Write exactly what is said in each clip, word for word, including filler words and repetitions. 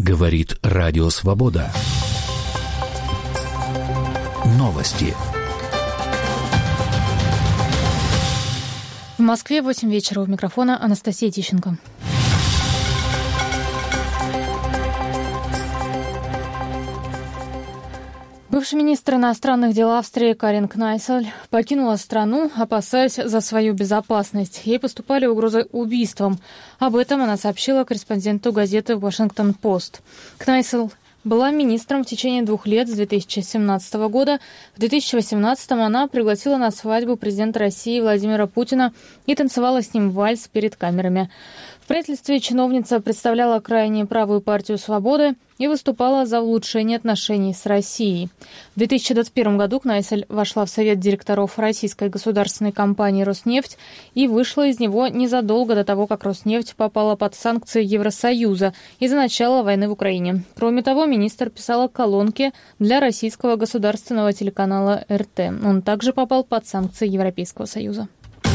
Говорит Радио Свобода. Новости. В Москве восемь вечера. У микрофона Анастасия Тищенко. Бывший министр иностранных дел Австрии Карин Кнайсель покинула страну, опасаясь за свою безопасность. Ей поступали угрозы убийством. Об этом она сообщила корреспонденту газеты «Вашингтон-Пост». Кнайсель была министром в течение двух лет с две тысячи семнадцатого года. В две тысячи восемнадцатом она пригласила на свадьбу президента России Владимира Путина и танцевала с ним вальс перед камерами. В правительстве чиновница представляла крайне правую партию «Свободы» и выступала за улучшение отношений с Россией. В две тысячи двадцать первом году Кнайсель вошла в совет директоров российской государственной компании «Роснефть» и вышла из него незадолго до того, как «Роснефть» попала под санкции Евросоюза из-за начала войны в Украине. Кроме того, министр писала колонки для российского государственного телеканала эр тэ. Он также попал под санкции Европейского Союза.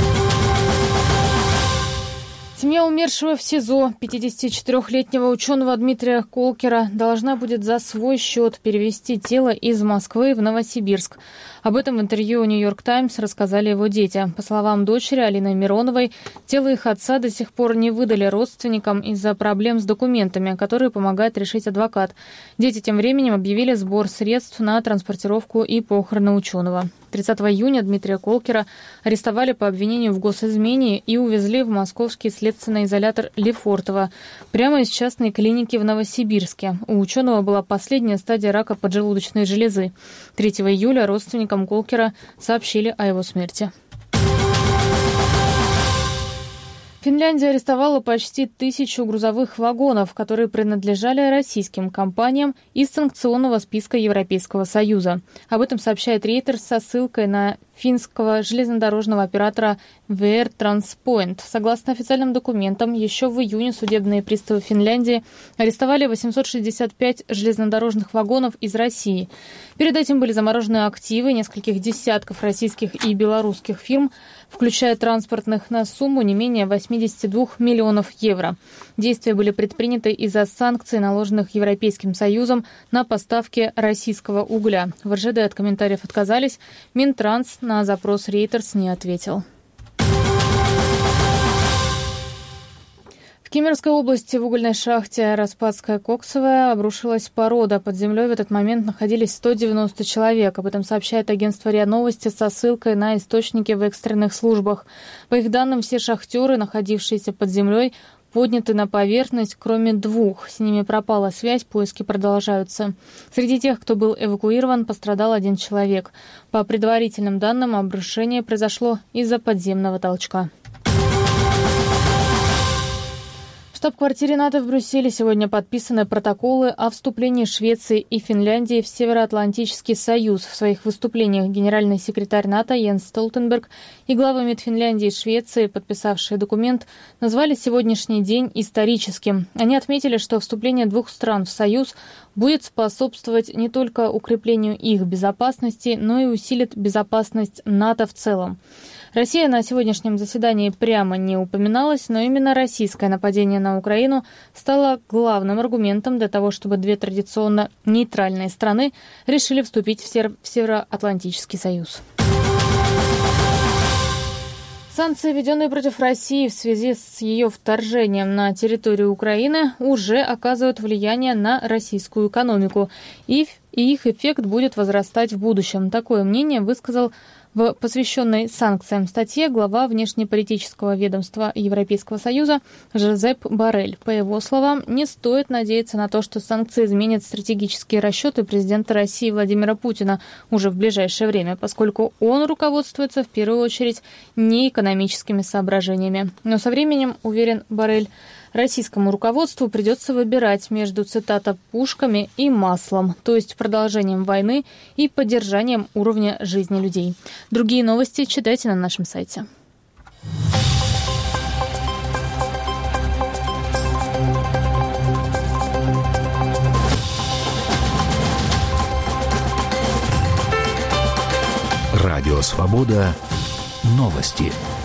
Семья умершего в СИЗО пятидесятичетырёхлетнего ученого Дмитрия Колкера должна будет за свой счет перевести тело из Москвы в Новосибирск. Об этом в интервью «Нью-Йорк Таймс» рассказали его дети. По словам дочери Алины Мироновой, тело их отца до сих пор не выдали родственникам из-за проблем с документами, которые помогает решить адвокат. Дети тем временем объявили сбор средств на транспортировку и похороны ученого. тридцатого июня Дмитрия Колкера арестовали по обвинению в госизмене и увезли в московский следственный изолятор Лефортово, прямо из частной клиники в Новосибирске. У ученого была последняя стадия рака поджелудочной железы. третьего июля родственникам Колкера сообщили о его смерти. Финляндия арестовала почти тысячу грузовых вагонов, которые принадлежали российским компаниям из санкционного списка Европейского Союза. Об этом сообщает Reuters со ссылкой на финского железнодорожного оператора ви ар Transport. Согласно официальным документам, еще в июне судебные приставы Финляндии арестовали восемьсот шестьдесят пять железнодорожных вагонов из России. Перед этим были заморожены активы нескольких десятков российских и белорусских фирм, включая транспортных, на сумму не менее восемьдесят два миллионов евро. Действия были предприняты из-за санкций, наложенных Европейским Союзом на поставки российского угля. В эр жэ дэ от комментариев отказались. Минтранс на запрос Reuters не ответил. В Кемеровской области в угольной шахте Распадская коксовая обрушилась порода. Под землей в этот момент находились сто девяносто человек. Об этом сообщает агентство РИА Новости со ссылкой на источники в экстренных службах. По их данным, все шахтеры, находившиеся под землей, подняты на поверхность, кроме двух. С ними пропала связь, поиски продолжаются. Среди тех, кто был эвакуирован, пострадал один человек. По предварительным данным, обрушение произошло из-за подземного толчка. В штаб-квартире НАТО в Брюсселе сегодня подписаны протоколы о вступлении Швеции и Финляндии в Североатлантический союз. В своих выступлениях генеральный секретарь НАТО Йенс Столтенберг и главы МИД Финляндии и Швеции, подписавшие документ, назвали сегодняшний день историческим. Они отметили, что вступление двух стран в союз будет способствовать не только укреплению их безопасности, но и усилит безопасность НАТО в целом. Россия на сегодняшнем заседании прямо не упоминалась, но именно российское нападение на Украину стало главным аргументом для того, чтобы две традиционно нейтральные страны решили вступить в Североатлантический союз. Санкции, введенные против России в связи с ее вторжением на территорию Украины, уже оказывают влияние на российскую экономику, и их эффект будет возрастать в будущем. Такое мнение высказал в посвященной санкциям статье глава внешнеполитического ведомства Европейского Союза Жозеп Боррель. По его словам, не стоит надеяться на то, что санкции изменят стратегические расчеты президента России Владимира Путина уже в ближайшее время, поскольку он руководствуется в первую очередь не экономическими соображениями. Но со временем, уверен Боррель, российскому руководству придется выбирать между, цитата, «пушками и маслом», то есть продолжением войны и поддержанием уровня жизни людей. Другие новости читайте на нашем сайте. Радио «Свобода». Новости.